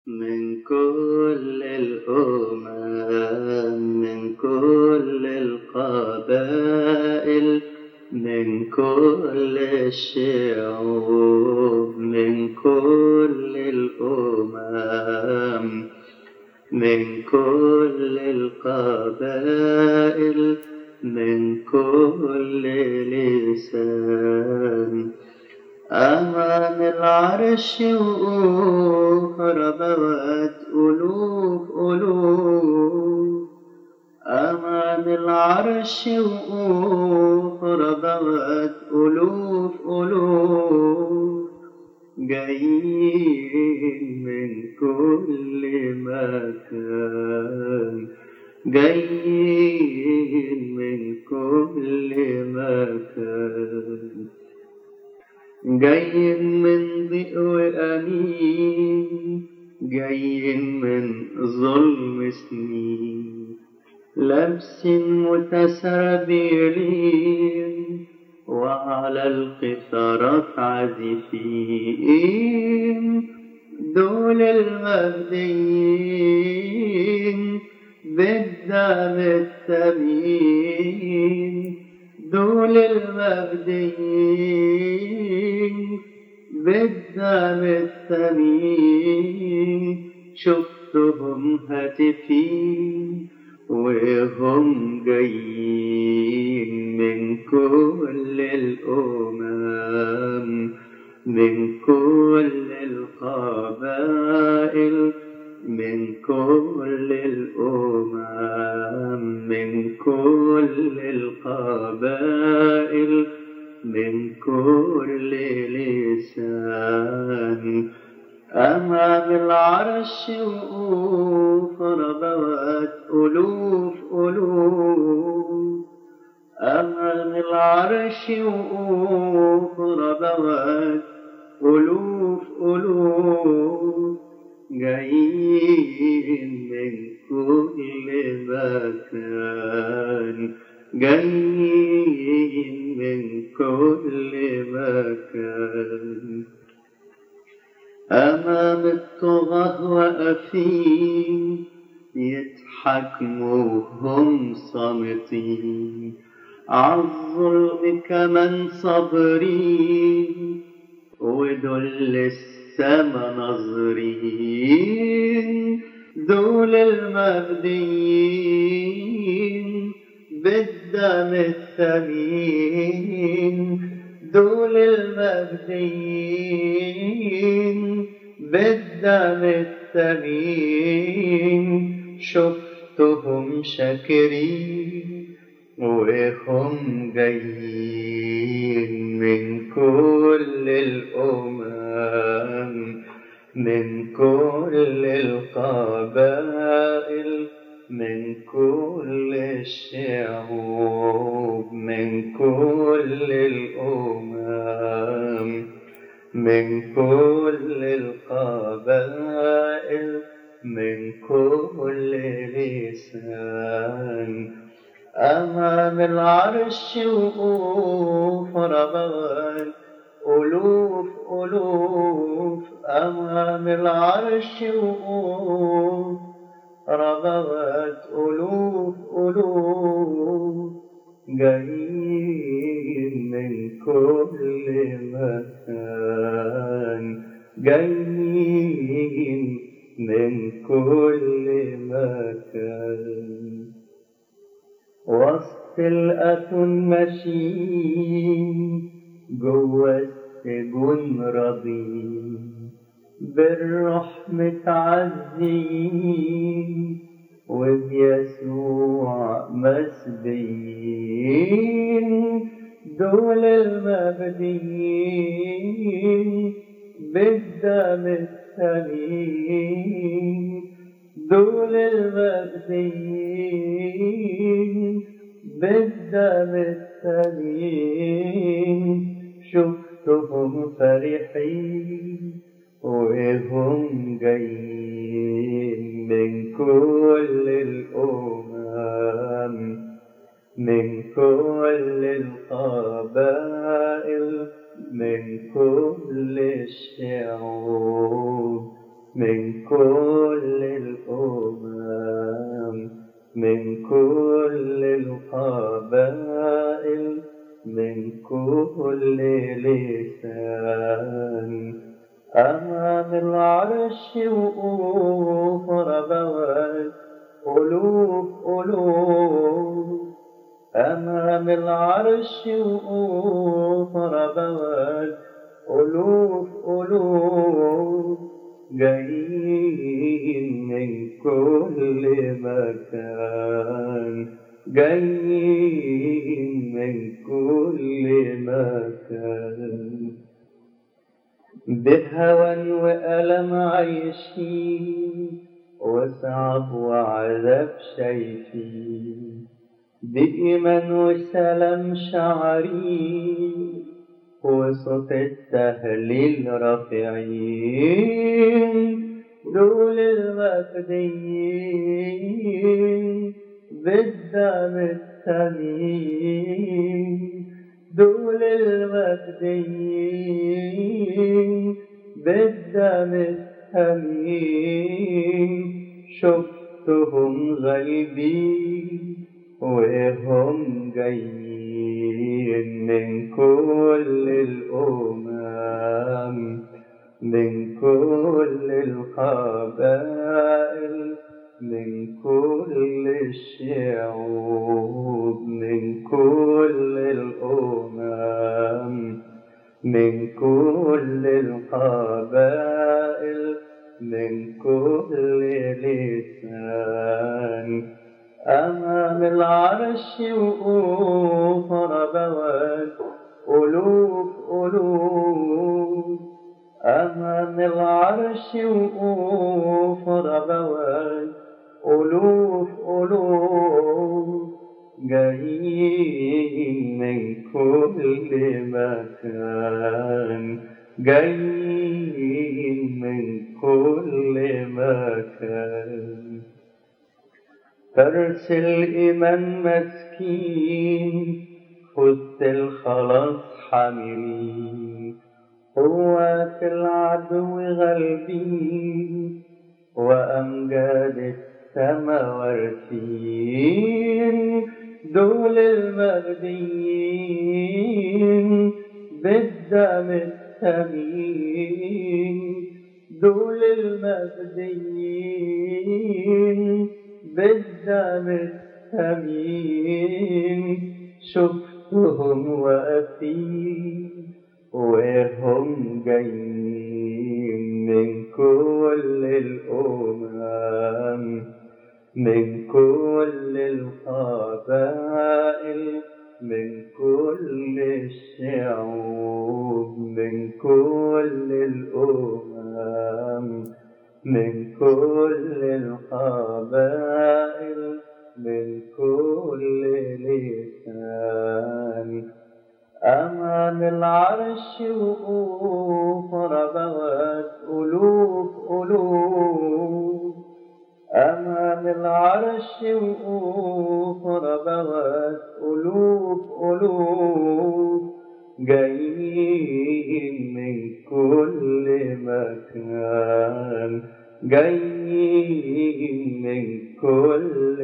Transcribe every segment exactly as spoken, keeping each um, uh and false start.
من كل الأمم، من كل القبائل، من كل الشعوب، من كل الأمم، من كل القبائل، من كل لسان، أمام العرش وقوف ربوات ألوف ألوف، أمام العرش وقوف ربوات ألوف ألوف، جايين من كل مكان، جايين من كل مكان، جايين من ضيق وأنين، جايين من ظلم سنين، لابسين متسربلين وعلى القيثارات عازفين، دول المفديين بالدم الثمين، دول المفديين بالدم الثمين، شفتهم هاتفين وهم جايين من كل الأمم، من كل القبائل، من كل الأمم، من كل القبائل، من كل لسان، أمام العرش وقوف ربوات ألوف ألوف، أمام العرش وقوف ربوات ألوف ألوف، جايين من كل مكان، جايين من كل مكان، أمام الطغاة واقفين يتحكموا وهم صامتين، عالظلم كمان صابرين ودول السما ناظرين، دول المفديين بالدم الثمين، دول المفديين بالدم الثمين، شفتهم شاكرين وهم جايين من كل الأمم، من كل القبائل، من كل الشعوب، من كل الأمم، من كل القبائل، من كل لسان، أمام العرش وقوف ربوات ألوف ألوف، أمام العرش وقوف ربوات ألوف ألوف، جايين من كل مكان، جايين من كل مكان، وسط الأتون ماشيين جوا السجون راضين، بالروح متعزين وبيسوع مسبيين، دول المفديين بالدم الثمين، دول المفديين بالدم الثمين، شفتهم فرحين وهم جايين من كل الأمم، من كل القبائل، من كل الشعوب، من كل الأمم، من كل القبائل، من كل لسان، أمام العرش وقوف ربوات ألوف ألوف، أمام العرش وقوف ربوات ألوف ألوف، جايين من كل مكان، جايين من كل مكان، بهوى وألم عايشين، وصعب وعذاب شايفين، بإيمان وسلام شعرين، وصوت التهليل رافعين، دول المفديين بالدم الثمين، دول المفديين بالدم الثمين، شفتهم غايبين وهم جايين من كل الأمم، من كل القبائل، من كل الشعوب، من كل الأمم، من كل القبائل، من كل لسان، أمام العرش وقوف ربوات ألوف ألوف، أمام العرش وقوف ربوات ألوف ألوف، جايين من كل مكان، جايين من كل مكان، ترس الإيمان مسكين، خذت الخلاص حاملين، قوات العدو غالبين، وأمجاد السما وارثين، دول المجديين بالدم الثمين، دول المجديين بالدم الثمين، شفتهم واقفين وهم جايين من كل الأمم، من كل القبائل، من كل الشعوب، من كل الأمم، من كل القبائل، من كل لسان، أمام العرش وقوف ربوات ألوف ألوف، أمام العرش وقوف ربوات ألوف ألوف، جايين من كل مكان، جايين من كل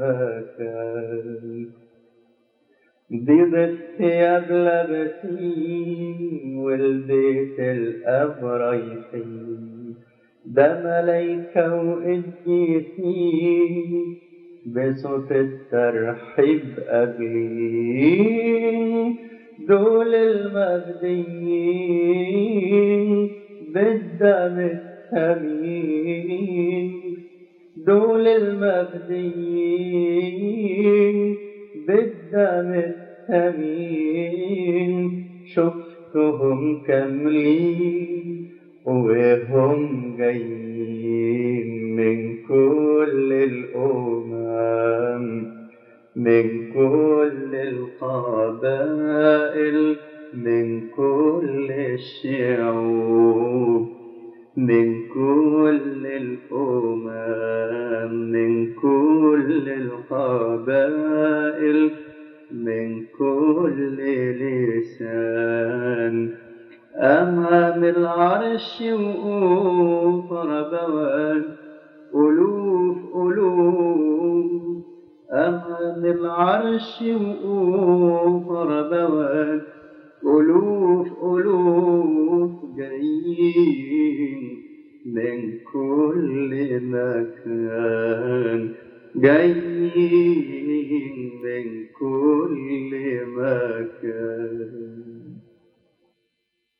مكان، بيض الثياب لابسين والبيت الأب رايحين، ده ملايكة وقديسين بصوت الترحيب قابلين، دول المجديين بالدم الثمين، دول المجديين بالدم الثمين، شفتهم كاملين وهم جايين من كل الأمم، من كل القبائل، من كل الشعوب، من كل الأمم، من كل القبائل، من كل لسان، أمام العرش وقوف رب ربوات ألوف ألوف أمام العرش وقوف ربوات ألوف ألوف جايين من كل مكان جايين من كل مكان